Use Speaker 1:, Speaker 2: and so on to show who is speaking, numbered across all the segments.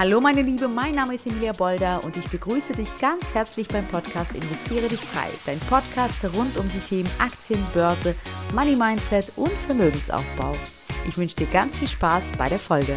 Speaker 1: Hallo meine Liebe, mein Name ist Emilia Bolder und ich begrüße dich ganz herzlich beim Podcast Investiere dich frei. Dein Podcast rund um die Themen Aktien, Börse, Money Mindset und Vermögensaufbau. Ich wünsche dir ganz viel Spaß bei der Folge.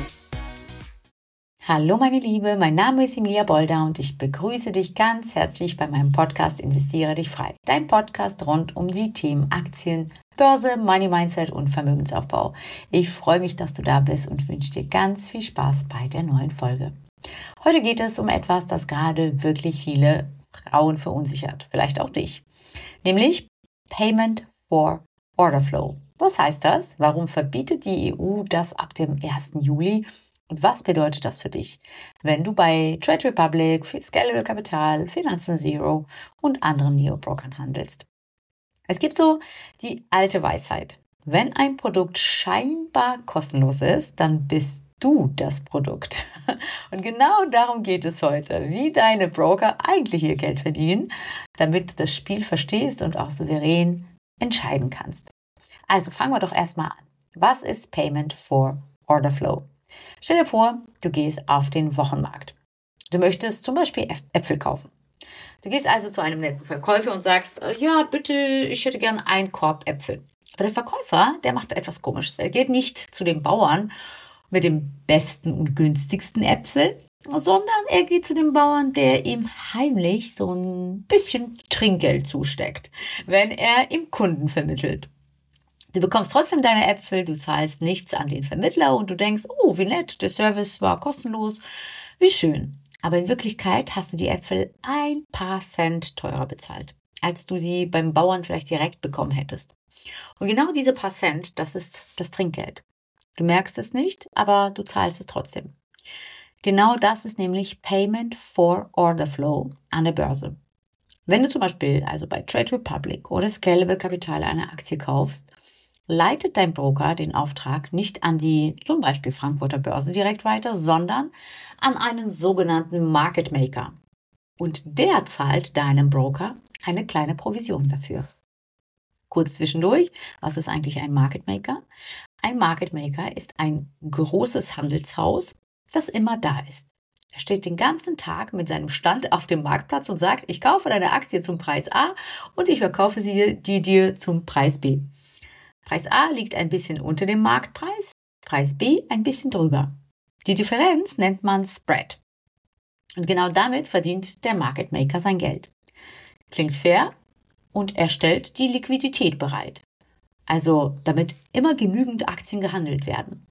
Speaker 1: Hallo meine Liebe, mein Name ist Emilia Bolder und ich begrüße dich ganz herzlich bei meinem Podcast Investiere dich frei. Dein Podcast rund um die Themen Aktien, Börse, Money Mindset und Vermögensaufbau. Ich freue mich, dass du da bist und wünsche dir ganz viel Spaß bei der neuen Folge. Heute geht es um etwas, das gerade wirklich viele Frauen verunsichert, vielleicht auch dich, nämlich Payment for Order Flow. Was heißt das? Warum verbietet die EU das ab dem 1. Juli? Und was bedeutet das für dich, wenn du bei Trade Republic, Scalable Capital, Finanzen Zero und anderen Neobrokern handelst? Es gibt so die alte Weisheit. Wenn ein Produkt scheinbar kostenlos ist, dann bist du das Produkt. Und genau darum geht es heute, wie deine Broker eigentlich ihr Geld verdienen, damit du das Spiel verstehst und auch souverän entscheiden kannst. Also fangen wir doch erstmal an. Was ist Payment for Order Flow? Stell dir vor, du gehst auf den Wochenmarkt. Du möchtest zum Beispiel Äpfel kaufen. Du gehst also zu einem netten Verkäufer und sagst, ja, bitte, ich hätte gern einen Korb Äpfel. Aber der Verkäufer, der macht etwas Komisches. Er geht nicht zu dem Bauern mit dem besten und günstigsten Äpfel, sondern er geht zu dem Bauern, der ihm heimlich so ein bisschen Trinkgeld zusteckt, wenn er ihm Kunden vermittelt. Du bekommst trotzdem deine Äpfel, du zahlst nichts an den Vermittler und du denkst, oh, wie nett, der Service war kostenlos, wie schön. Aber in Wirklichkeit hast du die Äpfel ein paar Cent teurer bezahlt, als du sie beim Bauern vielleicht direkt bekommen hättest. Und genau diese paar Cent, das ist das Trinkgeld. Du merkst es nicht, aber du zahlst es trotzdem. Genau das ist nämlich Payment for Order Flow an der Börse. Wenn du zum Beispiel also bei Trade Republic oder Scalable Capital eine Aktie kaufst, leitet dein Broker den Auftrag nicht an die zum Beispiel Frankfurter Börse direkt weiter, sondern an einen sogenannten Market Maker. Und der zahlt deinem Broker eine kleine Provision dafür. Kurz zwischendurch, was ist eigentlich ein Market Maker? Ein Market Maker ist ein großes Handelshaus, das immer da ist. Er steht den ganzen Tag mit seinem Stand auf dem Marktplatz und sagt, ich kaufe deine Aktie zum Preis A und ich verkaufe sie dir zum Preis B. Preis A liegt ein bisschen unter dem Marktpreis, Preis B ein bisschen drüber. Die Differenz nennt man Spread. Und genau damit verdient der Market Maker sein Geld. Klingt fair und er stellt die Liquidität bereit. Also damit immer genügend Aktien gehandelt werden.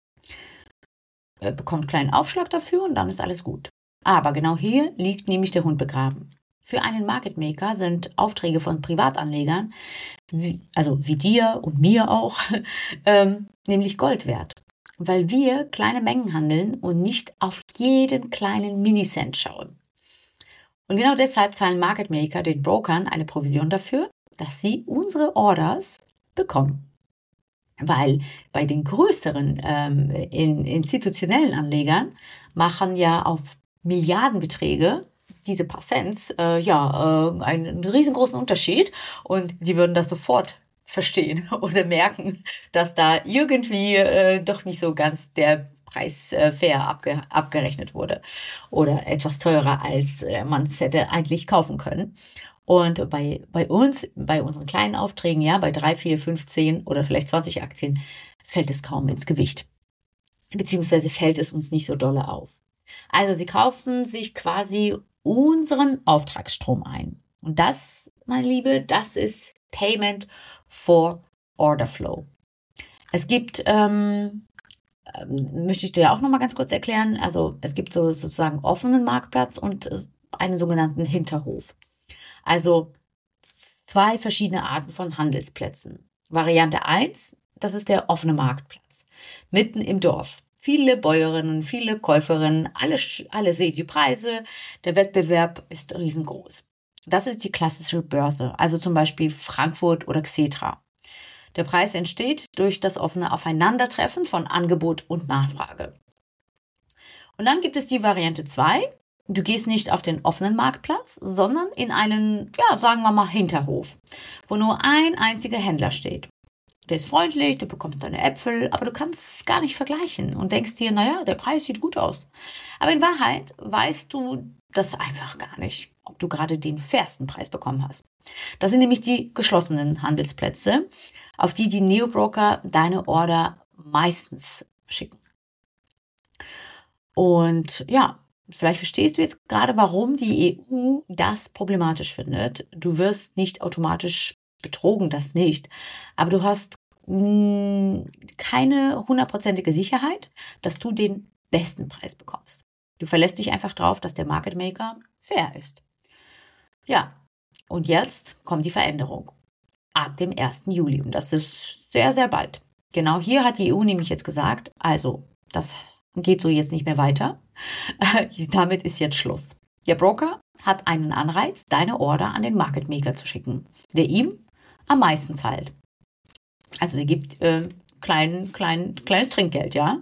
Speaker 1: Er bekommt einen kleinen Aufschlag dafür und dann ist alles gut. Aber genau hier liegt nämlich der Hund begraben. Für einen Market Maker sind Aufträge von Privatanlegern, wie dir und mir auch, nämlich Gold wert. Weil wir kleine Mengen handeln und nicht auf jeden kleinen Minicent schauen. Und genau deshalb zahlen Market Maker den Brokern eine Provision dafür, dass sie unsere Orders bekommen. Weil bei den größeren institutionellen Anlegern machen ja auf Milliardenbeträge diese paar Cents einen riesengroßen Unterschied und die würden das sofort verstehen oder merken, dass da irgendwie doch nicht so ganz der Preis fair abgerechnet wurde oder etwas teurer, als man es hätte eigentlich kaufen können. Und bei uns, bei unseren kleinen Aufträgen, ja, bei 3, 4, 5, 10 oder vielleicht 20 Aktien, fällt es kaum ins Gewicht. Beziehungsweise fällt es uns nicht so dolle auf. Also sie kaufen sich quasi unseren Auftragsstrom ein. Und das, meine Liebe, das ist Payment for Order Flow. Es gibt, möchte ich dir auch nochmal ganz kurz erklären, also es gibt so sozusagen offenen Marktplatz und einen sogenannten Hinterhof. Also 2 verschiedene Arten von Handelsplätzen. Variante 1, das ist der offene Marktplatz, mitten im Dorf. Viele Bäuerinnen, viele Käuferinnen, alle sehen die Preise, der Wettbewerb ist riesengroß. Das ist die klassische Börse, also zum Beispiel Frankfurt oder Xetra. Der Preis entsteht durch das offene Aufeinandertreffen von Angebot und Nachfrage. Und dann gibt es die Variante 2. Du gehst nicht auf den offenen Marktplatz, sondern in einen, ja, sagen wir mal Hinterhof, wo nur ein einziger Händler steht. Der ist freundlich, du bekommst deine Äpfel, aber du kannst es gar nicht vergleichen und denkst dir, naja, der Preis sieht gut aus. Aber in Wahrheit weißt du das einfach gar nicht, ob du gerade den fairsten Preis bekommen hast. Das sind nämlich die geschlossenen Handelsplätze, auf die die Neobroker deine Order meistens schicken. Und ja, vielleicht verstehst du jetzt gerade, warum die EU das problematisch findet. Du wirst nicht automatisch betrogen, das nicht. Aber du hast keine hundertprozentige Sicherheit, dass du den besten Preis bekommst. Du verlässt dich einfach darauf, dass der Market Maker fair ist. Ja, und jetzt kommt die Veränderung. Ab dem 1. Juli. Und das ist sehr, sehr bald. Genau hier hat die EU nämlich jetzt gesagt, also das geht so jetzt nicht mehr weiter. Damit ist jetzt Schluss. Der Broker hat einen Anreiz, deine Order an den Market Maker zu schicken, der ihm am meisten zahlt. Also der gibt kleines Trinkgeld, ja.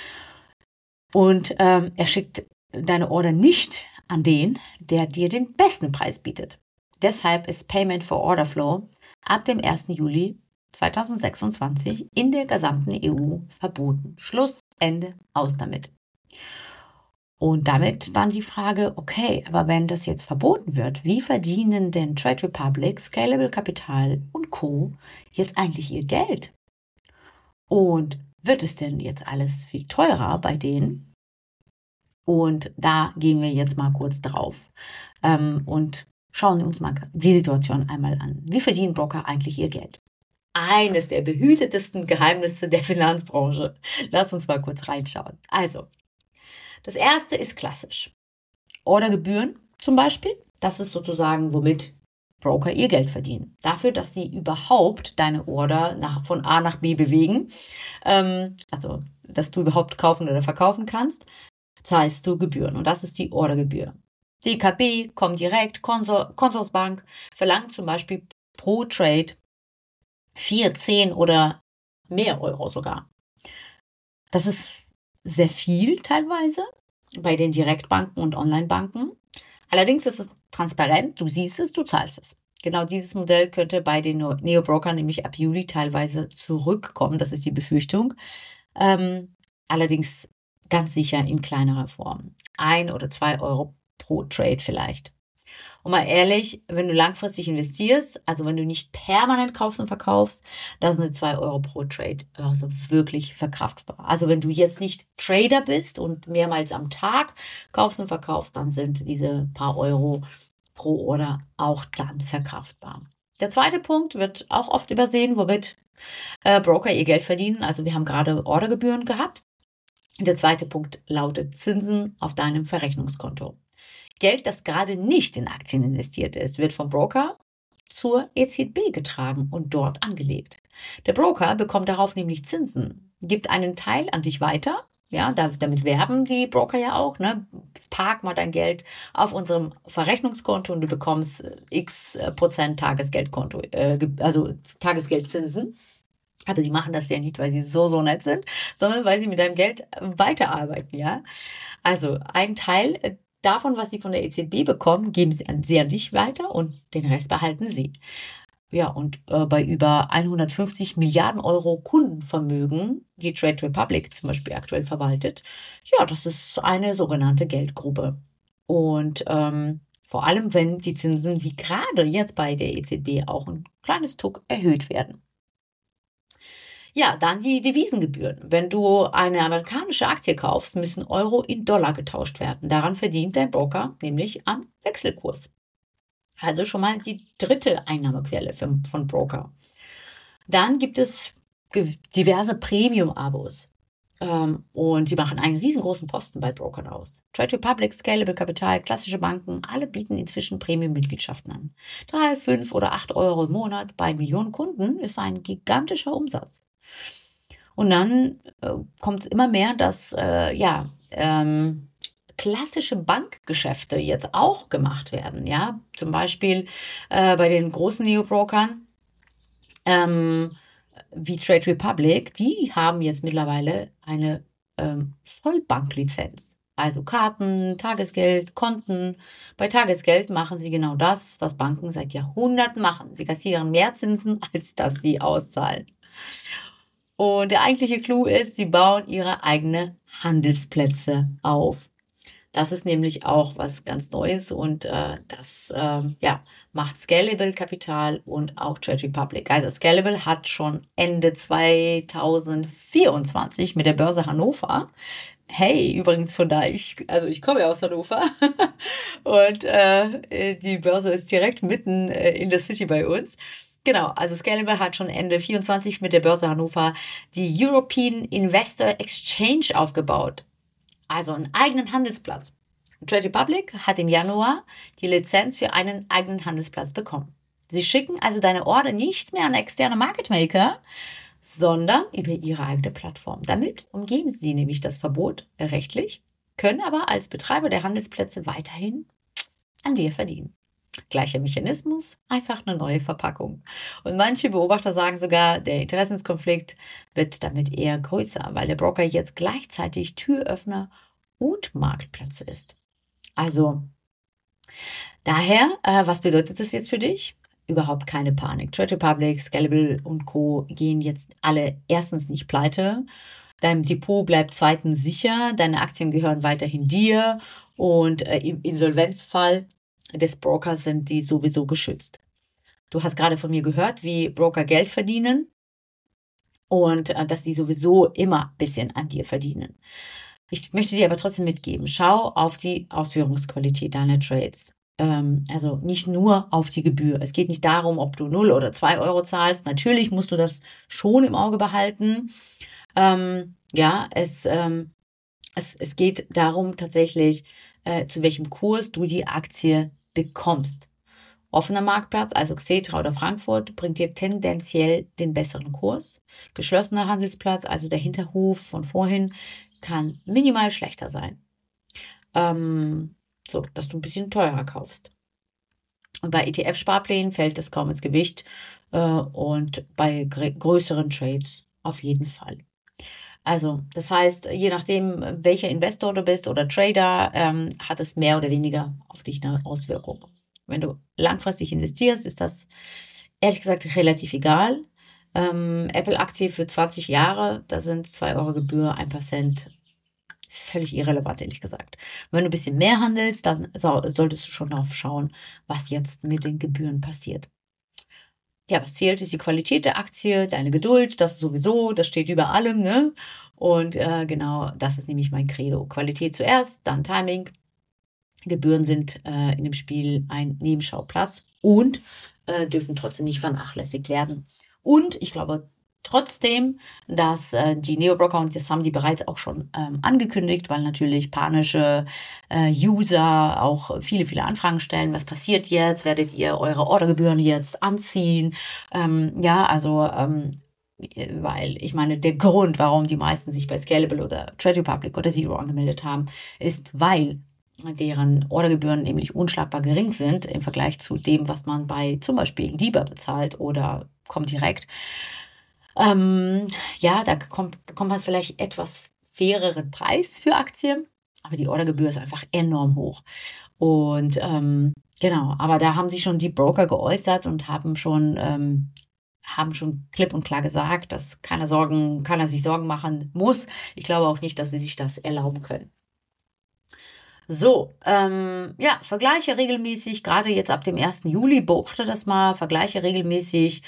Speaker 1: Und er schickt deine Order nicht an den, der dir den besten Preis bietet. Deshalb ist Payment for Order Flow ab dem 1. Juli 2026 in der gesamten EU verboten. Schluss, Ende, aus damit. Und damit dann die Frage, okay, aber wenn das jetzt verboten wird, wie verdienen denn Trade Republic, Scalable Capital und Co. jetzt eigentlich ihr Geld? Und wird es denn jetzt alles viel teurer bei denen? Und da gehen wir jetzt mal kurz drauf und schauen uns mal die Situation einmal an. Wie verdienen Broker eigentlich ihr Geld? Eines der behütetesten Geheimnisse der Finanzbranche. Lass uns mal kurz reinschauen. Also, das erste ist klassisch. Ordergebühren zum Beispiel. Das ist sozusagen, womit Broker ihr Geld verdienen. Dafür, dass sie überhaupt deine Order von A nach B bewegen, also dass du überhaupt kaufen oder verkaufen kannst, zahlst du Gebühren. Und das ist die Ordergebühr. Die EKB, Comdirect, Consorsbank verlangt zum Beispiel pro Trade 4, 10 oder mehr Euro sogar. Das ist sehr viel teilweise bei den Direktbanken und Onlinebanken. Allerdings ist es transparent, du siehst es, du zahlst es. Genau dieses Modell könnte bei den Neobrokern nämlich ab Juli teilweise zurückkommen, das ist die Befürchtung. Allerdings ganz sicher in kleinerer Form. 1 oder 2 Euro pro Trade vielleicht. Und mal ehrlich, wenn du langfristig investierst, also wenn du nicht permanent kaufst und verkaufst, dann sind 2 Euro pro Trade also wirklich verkraftbar. Also wenn du jetzt nicht Trader bist und mehrmals am Tag kaufst und verkaufst, dann sind diese paar Euro pro Order auch dann verkraftbar. Der zweite Punkt wird auch oft übersehen, womit Broker ihr Geld verdienen. Also wir haben gerade Ordergebühren gehabt. Der zweite Punkt lautet Zinsen auf deinem Verrechnungskonto. Geld, das gerade nicht in Aktien investiert ist, wird vom Broker zur EZB getragen und dort angelegt. Der Broker bekommt darauf nämlich Zinsen, gibt einen Teil an dich weiter. Ja, damit werben die Broker ja auch. Ne? Park mal dein Geld auf unserem Verrechnungskonto und du bekommst x Prozent Tagesgeldkonto, also Tagesgeldzinsen. Aber sie machen das ja nicht, weil sie so nett sind, sondern weil sie mit deinem Geld weiterarbeiten. Ja, also ein Teil davon, was sie von der EZB bekommen, geben sie an dich weiter und den Rest behalten sie. Ja, und bei über 150 Milliarden Euro Kundenvermögen, die Trade Republic zum Beispiel aktuell verwaltet, ja, das ist eine sogenannte Geldgrube. Und vor allem, wenn die Zinsen wie gerade jetzt bei der EZB auch ein kleines Tuck erhöht werden. Ja, dann die Devisengebühren. Wenn du eine amerikanische Aktie kaufst, müssen Euro in Dollar getauscht werden. Daran verdient dein Broker nämlich am Wechselkurs. Also schon mal die dritte Einnahmequelle von Broker. Dann gibt es diverse Premium-Abos. Und die machen einen riesengroßen Posten bei Brokern aus. Trade Republic, Scalable Capital, klassische Banken, alle bieten inzwischen Premium-Mitgliedschaften an. 3, 5 oder 8 Euro im Monat bei Millionen Kunden ist ein gigantischer Umsatz. Und dann kommt es immer mehr, dass klassische Bankgeschäfte jetzt auch gemacht werden. Ja? Zum Beispiel bei den großen Neobrokern wie Trade Republic, die haben jetzt mittlerweile eine Vollbanklizenz. Also Karten, Tagesgeld, Konten. Bei Tagesgeld machen sie genau das, was Banken seit Jahrhunderten machen. Sie kassieren mehr Zinsen, als dass sie auszahlen. Und der eigentliche Clou ist, sie bauen ihre eigenen Handelsplätze auf. Das ist nämlich auch was ganz Neues und das macht Scalable Capital und auch Trade Republic. Also Scalable hat schon Ende 2024 mit der Börse Hannover, hey, übrigens von da, ich komme ja aus Hannover und die Börse ist direkt mitten in der City bei uns. Genau, also Scalable hat schon Ende 24 mit der Börse Hannover die European Investor Exchange aufgebaut. Also einen eigenen Handelsplatz. Trade Republic hat im Januar die Lizenz für einen eigenen Handelsplatz bekommen. Sie schicken also deine Order nicht mehr an externe Market Maker, sondern über ihre eigene Plattform. Damit umgehen sie nämlich das Verbot rechtlich, können aber als Betreiber der Handelsplätze weiterhin an dir verdienen. Gleicher Mechanismus, einfach eine neue Verpackung. Und manche Beobachter sagen sogar, der Interessenskonflikt wird damit eher größer, weil der Broker jetzt gleichzeitig Türöffner und Marktplatz ist. Also daher, was bedeutet das jetzt für dich? Überhaupt keine Panik. Trade Republic, Scalable und Co. gehen jetzt alle erstens nicht pleite. Dein Depot bleibt zweitens sicher. Deine Aktien gehören weiterhin dir. Und im Insolvenzfall des Brokers sind die sowieso geschützt. Du hast gerade von mir gehört, wie Broker Geld verdienen und dass die sowieso immer ein bisschen an dir verdienen. Ich möchte dir aber trotzdem mitgeben, schau auf die Ausführungsqualität deiner Trades. Also nicht nur auf die Gebühr. Es geht nicht darum, ob du 0 oder 2 Euro zahlst. Natürlich musst du das schon im Auge behalten. Es geht darum tatsächlich, zu welchem Kurs du die Aktie bekommst. Offener Marktplatz, also Xetra oder Frankfurt, bringt dir tendenziell den besseren Kurs. Geschlossener Handelsplatz, also der Hinterhof von vorhin, kann minimal schlechter sein. So, dass du ein bisschen teurer kaufst. Und bei ETF-Sparplänen fällt das kaum ins Gewicht und bei größeren Trades auf jeden Fall. Also, das heißt, je nachdem, welcher Investor du bist oder Trader, hat es mehr oder weniger auf dich eine Auswirkung. Wenn du langfristig investierst, ist das ehrlich gesagt relativ egal. Apple-Aktie für 20 Jahre, da sind 2 Euro Gebühr, 1%. Völlig irrelevant, ehrlich gesagt. Wenn du ein bisschen mehr handelst, dann solltest du schon darauf schauen, was jetzt mit den Gebühren passiert. Ja, was zählt, ist die Qualität der Aktie, deine Geduld, das sowieso, das steht über allem, ne? Und genau, das ist nämlich mein Credo. Qualität zuerst, dann Timing. Gebühren sind in dem Spiel ein Nebenschauplatz und dürfen trotzdem nicht vernachlässigt werden. Und ich glaube trotzdem, dass die Neobroker, und das haben die bereits auch schon angekündigt, weil natürlich panische User auch viele, viele Anfragen stellen. Was passiert jetzt? Werdet ihr eure Ordergebühren jetzt anziehen? Weil ich meine, der Grund, warum die meisten sich bei Scalable oder Trade Republic oder Zero angemeldet haben, ist, weil deren Ordergebühren nämlich unschlagbar gering sind im Vergleich zu dem, was man bei zum Beispiel DIBA bezahlt oder Comdirect. Da bekommt man vielleicht etwas faireren Preis für Aktien, aber die Ordergebühr ist einfach enorm hoch. Und genau, aber da haben sich schon die Broker geäußert und haben schon klipp und klar gesagt, dass keiner sich Sorgen machen muss. Ich glaube auch nicht, dass sie sich das erlauben können. So, vergleiche regelmäßig, gerade jetzt ab dem 1. Juli, beobachte das mal, vergleiche regelmäßig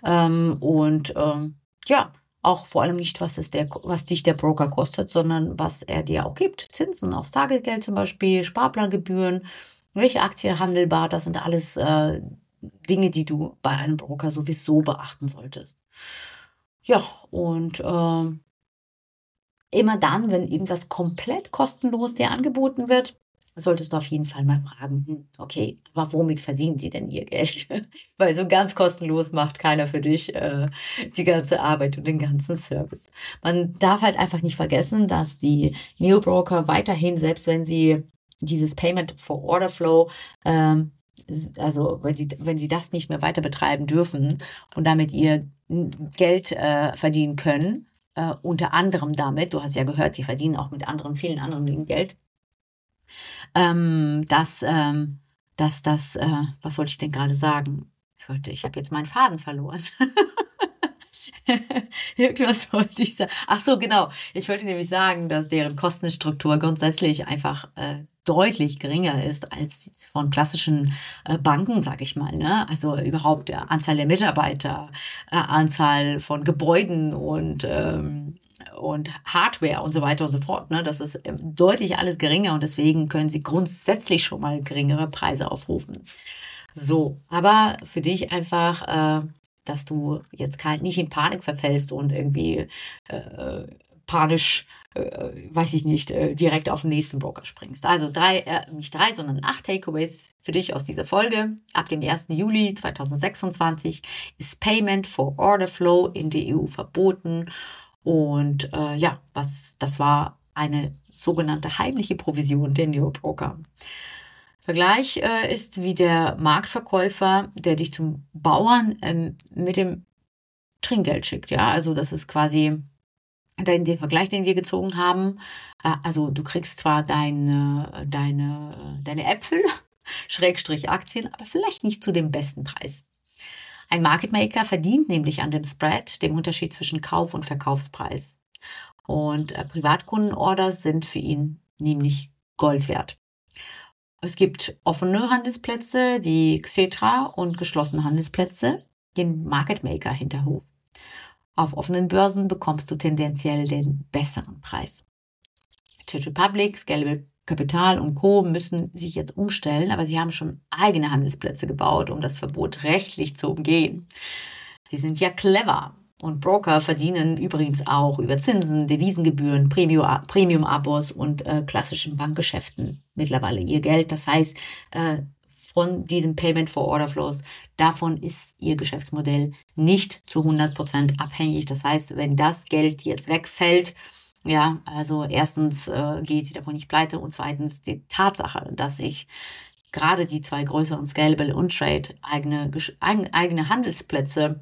Speaker 1: auch vor allem nicht, was dich der Broker kostet, sondern was er dir auch gibt. Zinsen aufs Tagesgeld zum Beispiel, Sparplangebühren, welche Aktie handelbar, das sind alles Dinge, die du bei einem Broker sowieso beachten solltest. Ja, und immer dann, wenn irgendwas komplett kostenlos dir angeboten wird, solltest du auf jeden Fall mal fragen, okay, aber womit verdienen sie denn ihr Geld? Weil so ganz kostenlos macht keiner für dich die ganze Arbeit und den ganzen Service. Man darf halt einfach nicht vergessen, dass die Neobroker weiterhin, selbst wenn sie dieses Payment for Order Flow, wenn sie das nicht mehr weiter betreiben dürfen und damit ihr Geld verdienen können, unter anderem damit, du hast ja gehört, die verdienen auch mit vielen anderen Dingen Geld, was wollte ich denn gerade sagen? Ich habe jetzt meinen Faden verloren.
Speaker 2: Irgendwas wollte ich sagen. Ach so, genau. Ich wollte nämlich sagen, dass deren Kostenstruktur grundsätzlich einfach deutlich geringer ist als die von klassischen Banken, sage ich mal. Ne? Also überhaupt der Anzahl der Mitarbeiter, Anzahl von Gebäuden und Hardware und so weiter und so fort. Ne? Das ist deutlich alles geringer und deswegen können sie grundsätzlich schon mal geringere Preise aufrufen. So, aber für dich einfach, dass du jetzt nicht in Panik verfällst und irgendwie panisch, weiß ich nicht, direkt auf den nächsten Broker springst. Also nicht 3, sondern 8 Takeaways für dich aus dieser Folge. Ab dem 1. Juli 2026 ist Payment for Order Flow in der EU verboten. Und das war eine sogenannte heimliche Provision der Neobroker. Vergleich ist wie der Marktverkäufer, der dich zum Bauern mit dem Trinkgeld schickt. Ja, also das ist quasi den Vergleich, den wir gezogen haben. Also du kriegst zwar deine Äpfel, Schrägstrich Aktien, aber vielleicht nicht zu dem besten Preis. Ein Market Maker verdient nämlich an dem Spread, dem Unterschied zwischen Kauf- und Verkaufspreis. Und Privatkundenorders sind für ihn nämlich Gold wert. Es gibt offene Handelsplätze wie Xetra und geschlossene Handelsplätze, den Market Maker Hinterhof. Auf offenen Börsen bekommst du tendenziell den besseren Preis. Trade Republic, Scalable Capital und Co. müssen sich jetzt umstellen, aber sie haben schon eigene Handelsplätze gebaut, um das Verbot rechtlich zu umgehen. Die sind ja clever. Und Broker verdienen übrigens auch über Zinsen, Devisengebühren, Premium-Abos und klassischen Bankgeschäften mittlerweile ihr Geld. Das heißt, von diesem Payment for Order Flows, davon ist ihr Geschäftsmodell nicht zu 100% abhängig. Das heißt, wenn das Geld jetzt wegfällt, ja, also erstens geht sie davon nicht pleite und zweitens die Tatsache, dass sich gerade die 2 größeren Scalable und Trade eigene Handelsplätze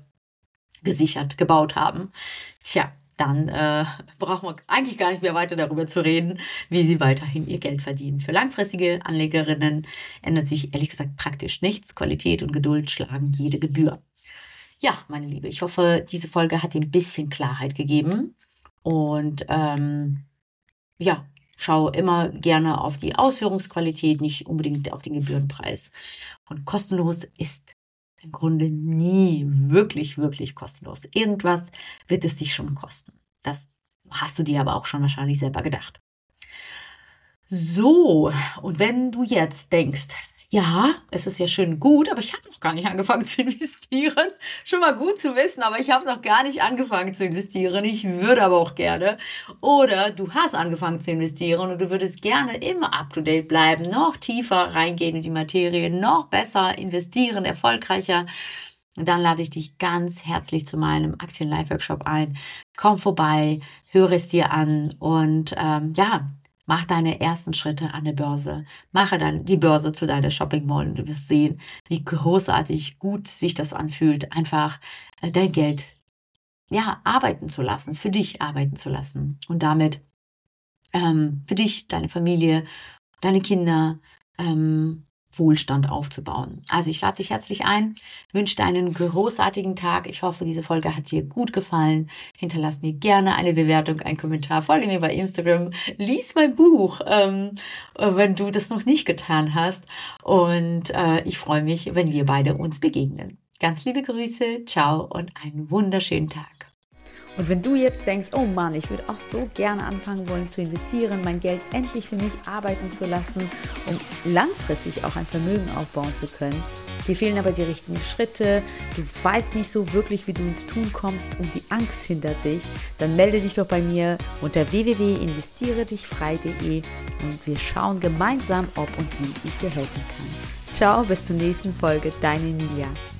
Speaker 2: gebaut haben, dann brauchen wir eigentlich gar nicht mehr weiter darüber zu reden, wie sie weiterhin ihr Geld verdienen. Für langfristige Anlegerinnen ändert sich ehrlich gesagt praktisch nichts. Qualität und Geduld schlagen jede Gebühr. Ja, meine Liebe, ich hoffe, diese Folge hat dir ein bisschen Klarheit gegeben. Und schau immer gerne auf die Ausführungsqualität, nicht unbedingt auf den Gebührenpreis. Und kostenlos ist im Grunde nie wirklich, wirklich kostenlos. Irgendwas wird es dich schon kosten. Das hast du dir aber auch schon wahrscheinlich selber gedacht. So, und wenn du jetzt denkst, ja, es ist ja schön gut, aber ich habe noch gar nicht angefangen zu investieren. Schon mal gut zu wissen, aber ich habe noch gar nicht angefangen zu investieren. Ich würde aber auch gerne. Oder du hast angefangen zu investieren und du würdest gerne immer up-to-date bleiben, noch tiefer reingehen in die Materie, noch besser investieren, erfolgreicher. Und dann lade ich dich ganz herzlich zu meinem Aktien-Live-Workshop ein. Komm vorbei, höre es dir an und mach deine ersten Schritte an der Börse. Mache dann die Börse zu deiner Shopping Mall und du wirst sehen, wie großartig gut sich das anfühlt, einfach dein Geld arbeiten zu lassen, für dich arbeiten zu lassen und damit für dich, deine Familie, deine Kinder Wohlstand aufzubauen. Also ich lade dich herzlich ein, wünsche dir einen großartigen Tag. Ich hoffe, diese Folge hat dir gut gefallen. Hinterlass mir gerne eine Bewertung, einen Kommentar, folge mir bei Instagram, lies mein Buch, wenn du das noch nicht getan hast. Und ich freue mich, wenn wir beide uns begegnen. Ganz liebe Grüße, ciao und einen wunderschönen Tag.
Speaker 1: Und wenn du jetzt denkst, oh Mann, ich würde auch so gerne anfangen wollen zu investieren, mein Geld endlich für mich arbeiten zu lassen, um langfristig auch ein Vermögen aufbauen zu können, dir fehlen aber die richtigen Schritte, du weißt nicht so wirklich, wie du ins Tun kommst und die Angst hindert dich, dann melde dich doch bei mir unter www.investieredichfrei.de und wir schauen gemeinsam, ob und wie ich dir helfen kann. Ciao, bis zur nächsten Folge, deine Emilia.